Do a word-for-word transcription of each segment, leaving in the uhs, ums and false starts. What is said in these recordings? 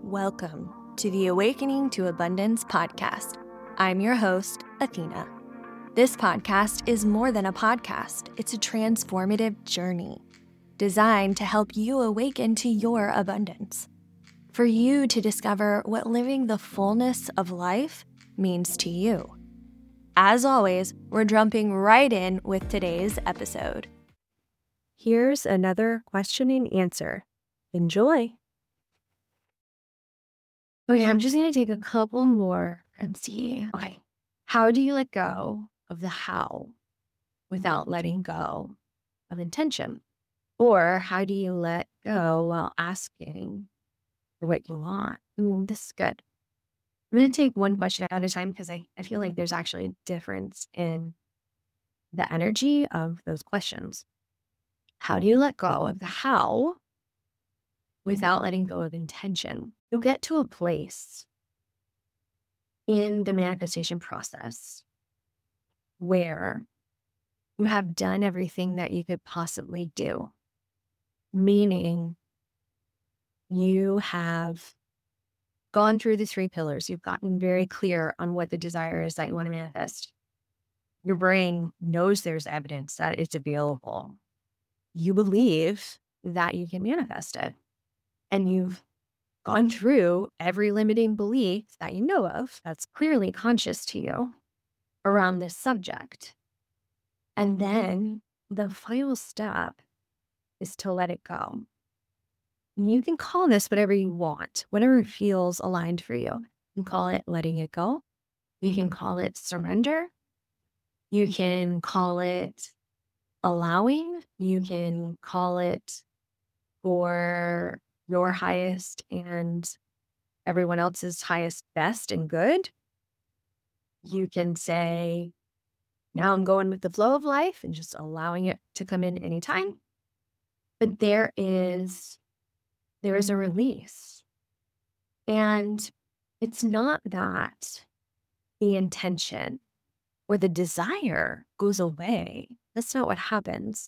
Welcome to the Awakening to Abundance podcast. I'm your host, Athena. This podcast is more than a podcast. It's a transformative journey designed to help you awaken to your abundance. For you to discover what living the fullness of life means to you. As always, we're jumping right in with today's episode. Here's another question and answer. Enjoy. Okay, I'm just going to take a couple more and see. Okay, how do you let go of the how without letting go of intention? Or how do you let go while asking for what you want? Ooh, this is good. I'm going to take one question at a time because I, I feel like there's actually a difference in the energy of those questions. How do you let go of the how without letting go of intention? You'll get to a place in the manifestation process where you have done everything that you could possibly do, meaning you have gone through the three pillars. You've gotten very clear on what the desire is that you want to manifest. Your brain knows there's evidence that it's available. You believe that you can manifest it. And you've gone through every limiting belief that you know of that's clearly conscious to you around this subject. And then the final step is to let it go. You can call this whatever you want, whatever feels aligned for you. You can call it letting it go. You can call it surrender. You can call it allowing. You can call it for your highest and everyone else's highest, best, and good. You can say, now I'm going with the flow of life and just allowing it to come in anytime. But there is, there is a release. And it's not that the intention or the desire goes away. That's not what happens.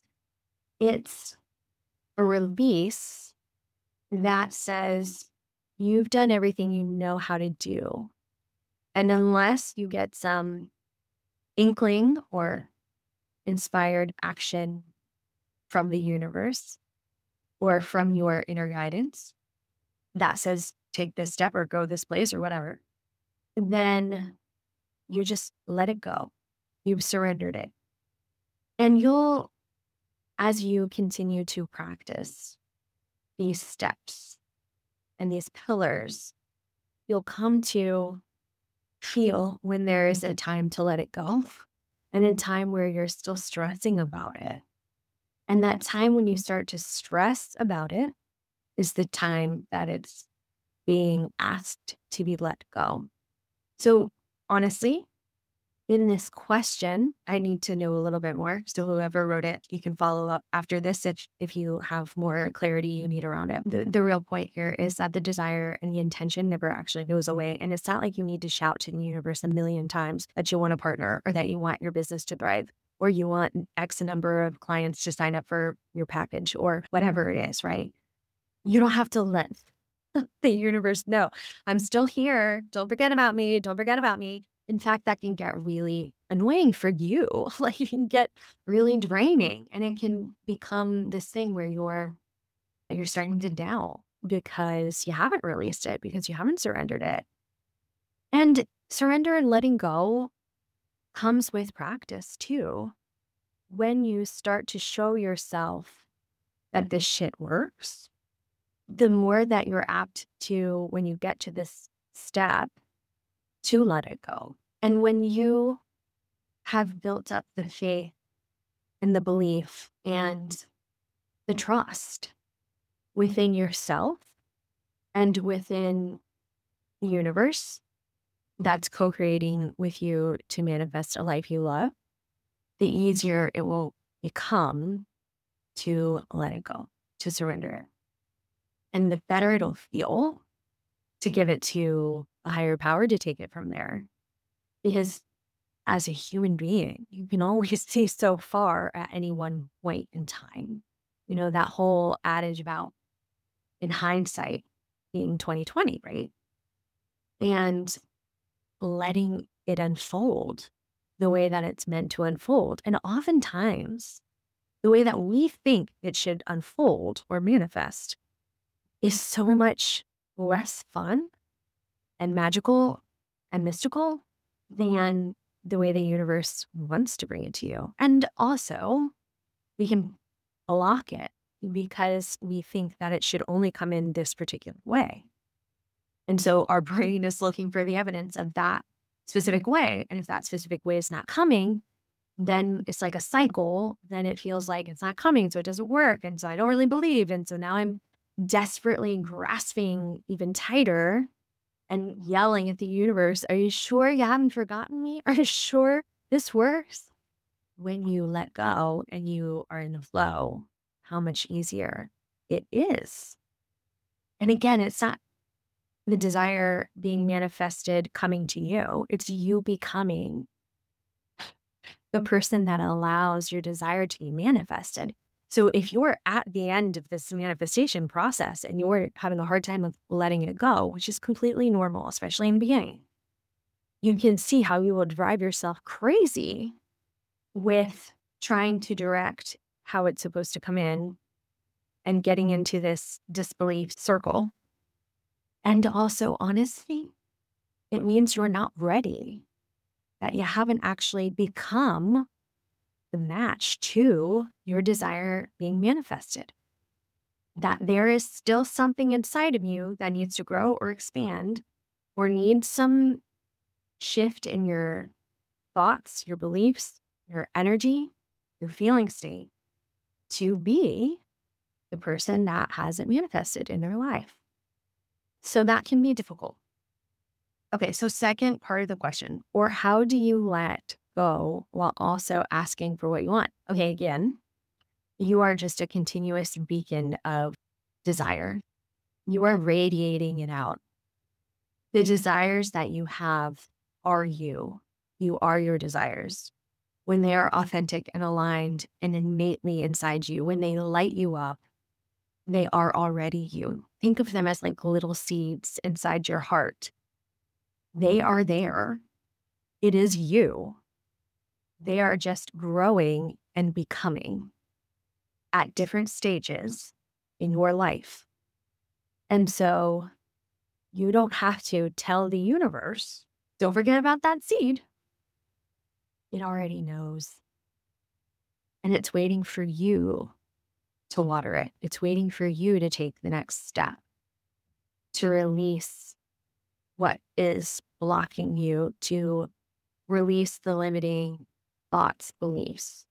It's a release that says you've done everything you know how to do. And unless you get some inkling or inspired action from the universe or from your inner guidance that says, take this step or go this place or whatever, then you just let it go. You've surrendered it. And you'll, as you continue to practice these steps and these pillars, you'll come to feel when there is a time to let it go and a time where you're still stressing about it. And that time when you start to stress about it is the time that it's being asked to be let go. So honestly, in this question, I need to know a little bit more. So whoever wrote it, you can follow up after this if, if you have more clarity you need around it. The, the real point here is that the desire and the intention never actually goes away. And it's not like you need to shout to the universe a million times that you want a partner or that you want your business to thrive or you want X number of clients to sign up for your package or whatever it is, right? You don't have to let the universe know, I'm still here. Don't forget about me. Don't forget about me. In fact, that can get really annoying for you. Like you can get really draining and it can become this thing where you're, you're starting to doubt because you haven't released it, because you haven't surrendered it. And surrender and letting go comes with practice too. When you start to show yourself that this shit works, the more that you're apt to, when you get to this step, to let it go. And when you have built up the faith and the belief and the trust within yourself and within the universe that's co-creating with you to manifest a life you love, the easier it will become to let it go, to surrender it. And the better it'll feel to give it to a higher power to take it from there. Because as a human being, you can always see so far at any one point in time. You know, that whole adage about in hindsight, being twenty twenty, right? And letting it unfold the way that it's meant to unfold. And oftentimes, the way that we think it should unfold or manifest is so much less fun and magical and mystical than the way the universe wants to bring it to you. And also, we can block it because we think that it should only come in this particular way. And so our brain is looking for the evidence of that specific way. And if that specific way is not coming, then it's like a cycle. Then it feels like it's not coming, so it doesn't work. And so I don't really believe. And so now I'm desperately grasping even tighter and yelling at the universe, are you sure you haven't forgotten me? Are you sure this works? When you let go and you are in the flow, how much easier it is. And again, it's not the desire being manifested coming to you. It's you becoming the person that allows your desire to be manifested. So if you're at the end of this manifestation process and you're having a hard time of letting it go, which is completely normal, especially in the beginning, you can see how you will drive yourself crazy with trying to direct how it's supposed to come in and getting into this disbelief circle. And also, honestly, it means you're not ready, that you haven't actually become the match to your desire being manifested, that there is still something inside of you that needs to grow or expand or needs some shift in your thoughts, your beliefs, your energy, your feeling state to be the person that has it manifested in their life. So that can be difficult. Okay, so second part of the question, or how do you let go while also asking for what you want? Okay, again, you are just a continuous beacon of desire. You are radiating it out. The desires that you have are you. You are your desires. When they are authentic and aligned and innately inside you, when they light you up, they are already you. Think of them as like little seeds inside your heart. They are there. It is you. They are just growing and becoming at different stages in your life. And so you don't have to tell the universe, don't forget about that seed. It already knows. And it's waiting for you to water it. It's waiting for you to take the next step, to release what is blocking you, to release the limiting thoughts, beliefs,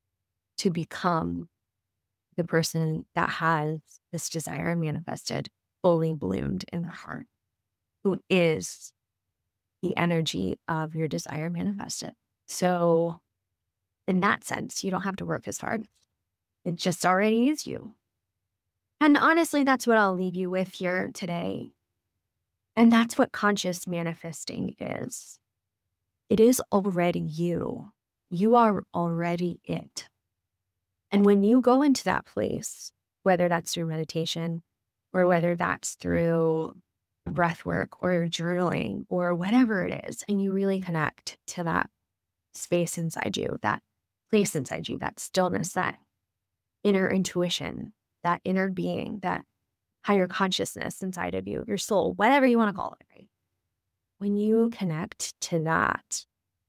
to become the person that has this desire manifested, fully bloomed in the heart, who is the energy of your desire manifested. So in that sense, you don't have to work as hard. It just already is you. And honestly, that's what I'll leave you with here today. And that's what conscious manifesting is. It is already you. You are already it. And when you go into that place, whether that's through meditation or whether that's through breath work or journaling or whatever it is, and you really connect to that space inside you, that place inside you, that stillness, that inner intuition, that inner being, that higher consciousness inside of you, your soul, whatever you want to call it, right? When you connect to that,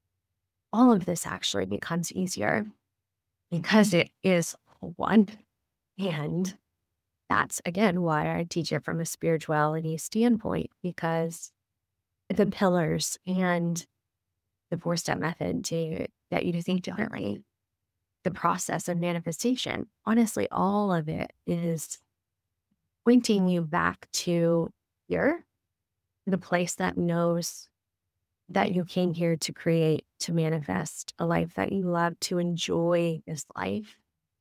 all of this actually becomes easier because it is one. And that's, again, why I teach it from a spirituality standpoint, because the pillars and the four-step method to get you to think differently, the process of manifestation, honestly, all of it is pointing you back to here, the place that knows that you came here to create, to manifest a life that you love, to enjoy this life,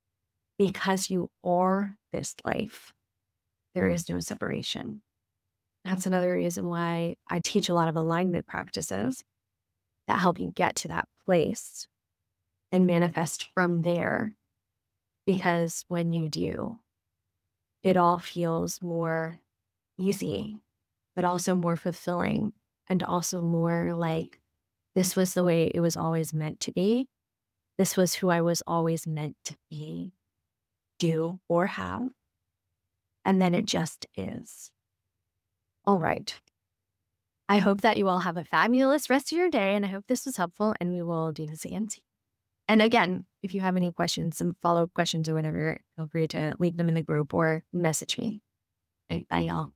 because you are this life. There is no separation. That's another reason why I teach a lot of alignment practices that help you get to that place and manifest from there. Because when you do, it all feels more easy, but also more fulfilling, and also more like this was the way it was always meant to be. This was who I was always meant to be, do, or have. And then it just is. All right. I hope that you all have a fabulous rest of your day, and I hope this was helpful, and we will do this again soon. And again, if you have any questions, some follow-up questions or whatever, feel free to leave them in the group or message me. Okay, bye, y'all.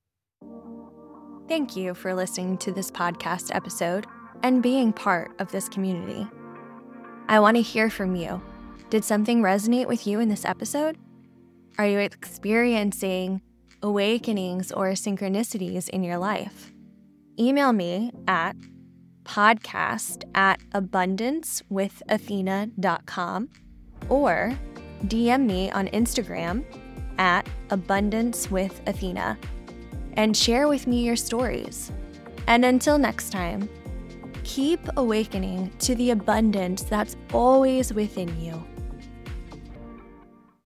Thank you for listening to this podcast episode and being part of this community. I want to hear from you. Did something resonate with you in this episode? Are you experiencing awakenings or synchronicities in your life? Email me at podcast at abundance with athena dot com or D M me on Instagram at abundance with athena and share with me your stories. And until next time, keep awakening to the abundance that's always within you.